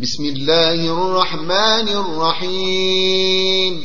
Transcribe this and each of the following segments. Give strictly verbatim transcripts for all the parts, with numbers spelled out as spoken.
بسم الله الرحمن الرحيم.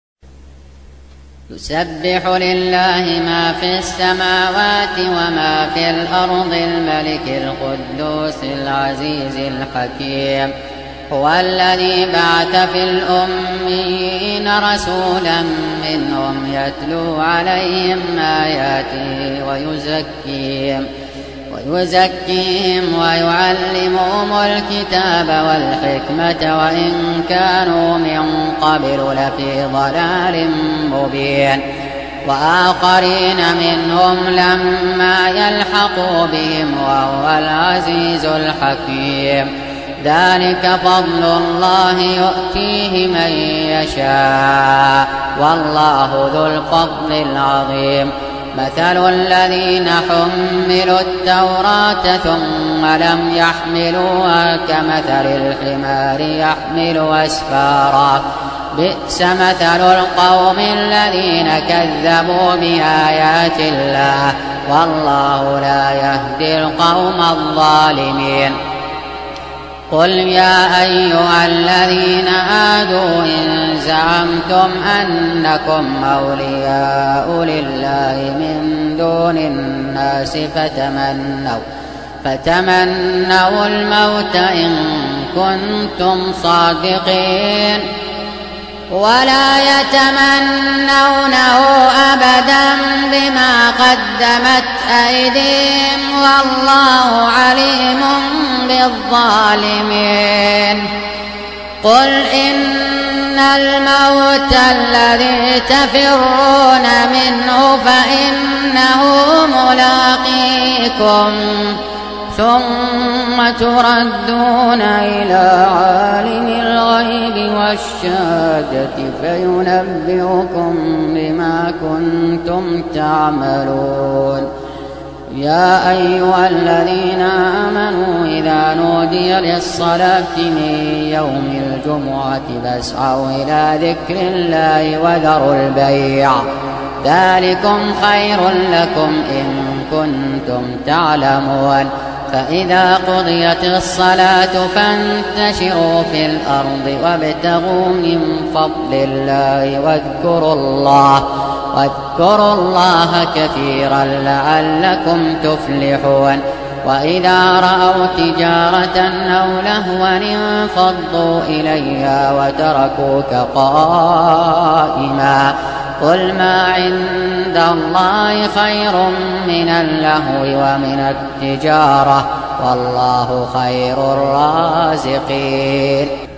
يسبح لله ما في السماوات وما في الأرض الملك القدوس العزيز الحكيم. هو الذي بعث في الأميين رسولا منهم يتلو عليهم آياته ويزكيهم ويزكيهم ويعلمهم الكتاب والحكمة وإن كانوا من قبل لفي ضلال مبين. وآخرين منهم لما يلحقوا بهم وهو العزيز الحكيم. ذلك فضل الله يؤتيه من يشاء والله ذو الفضل العظيم. مثل الذين حملوا التوراة ثم لم يحملوها كمثل الحمار يحمل أسفارا بئس مثل القوم الذين كذبوا بآيات الله والله لا يهدي القوم الظالمين. قل يا أيها الذين آمنوا إن زعمتم أنكم أولياء لله من دون الناس فتمنوا فتمنوا الموت إن كنتم صادقين ولا يتمنونه أبدا بما قدمت أيديهم والله عليم بالظالمين. قل إن الموت الذي تفرون منه فإنه ملاقيكم ثم تردون إلى عالم الغيب والشهادة فينبئكم بما كنتم تعملون. يا أيها الذين آمنوا إذا نودي للصلاة من يوم الجمعة فاسعوا إلى ذكر الله وذروا البيع ذلكم خير لكم إن كنتم تعلمون. فإذا قضيت الصلاة فانتشروا في الأرض وابتغوا من فضل الله واذكروا الله واذكروا الله كثيرا لعلكم تفلحون. وإذا رأوا تجارة أو لهوا انفضوا إليها وتركوك قائما قل ما عند الله خير من اللهو ومن التجارة والله خير الرازقين.